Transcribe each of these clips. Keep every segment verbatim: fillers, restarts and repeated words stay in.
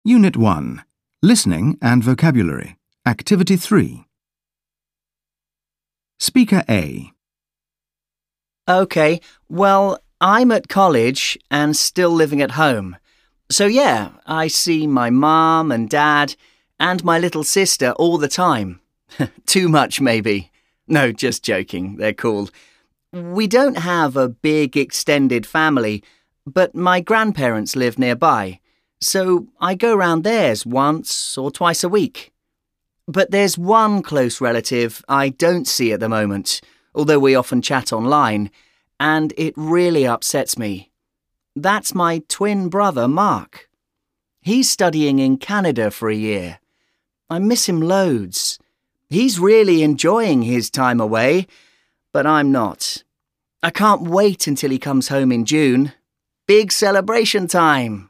Unit one. Listening and Vocabulary. Activity three. Speaker A. OK, well, I'm at college and still living at home. So yeah, I see my mum and dad and my little sister all the time. Too much, maybe. No, just joking, they're cool. We don't have a big extended family, but my grandparents live nearby, so I go round theirs once or twice a week. But there's one close relative I don't see at the moment, although we often chat online, and it really upsets me. That's my twin brother, Mark. He's studying in Canada for a year. I miss him loads. He's really enjoying his time away, but I'm not. I can't wait until he comes home in June. Big celebration time.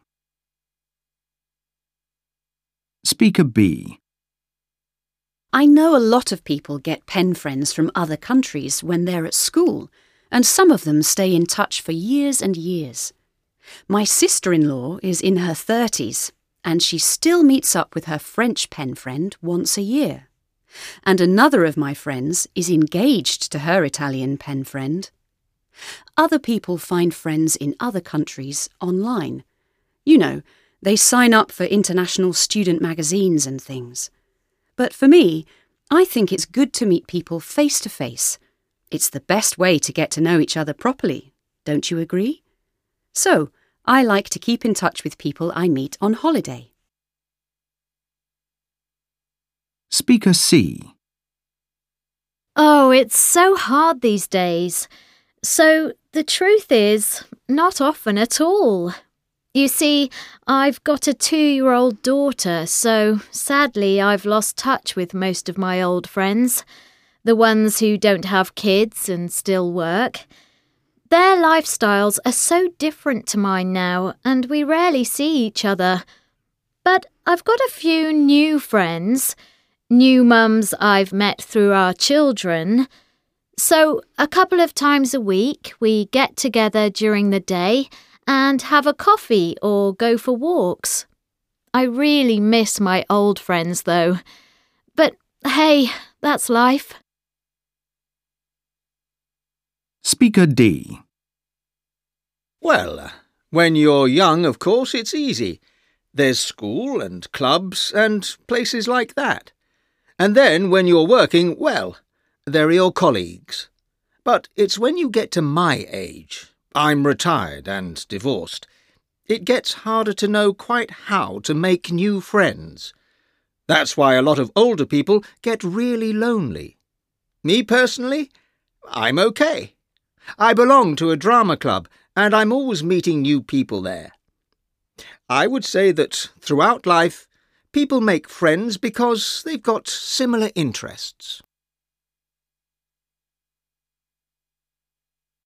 Speaker B. I know a lot of people get pen friends from other countries when they're at school, and some of them stay in touch for years and years. My sister-in-law is in her thirties, and she still meets up with her French pen friend once a year. And another of my friends is engaged to her Italian pen friend. Other people find friends in other countries online. You know, they sign up for international student magazines and things. But for me, I think it's good to meet people face to face. It's the best way to get to know each other properly, don't you agree? So, I like to keep in touch with people I meet on holiday. Speaker C. Oh, it's so hard these days. So, the truth is, not often at all. You see, I've got a two-year-old daughter, so sadly I've lost touch with most of my old friends, the ones who don't have kids and still work. Their lifestyles are so different to mine now, and we rarely see each other. But I've got a few new friends, new mums I've met through our children. So a couple of times a week we get together during the day and have a coffee or go for walks. I really miss my old friends though. But hey, that's life. Speaker D. Well, when you're young, of course, it's easy. There's school and clubs and places like that. And then when you're working, well, there are your colleagues. But it's when you get to my age, I'm retired and divorced, it gets harder to know quite how to make new friends. That's why a lot of older people get really lonely. Me personally, I'm okay. I belong to a drama club, and I'm always meeting new people there. I would say that throughout life, people make friends because they've got similar interests.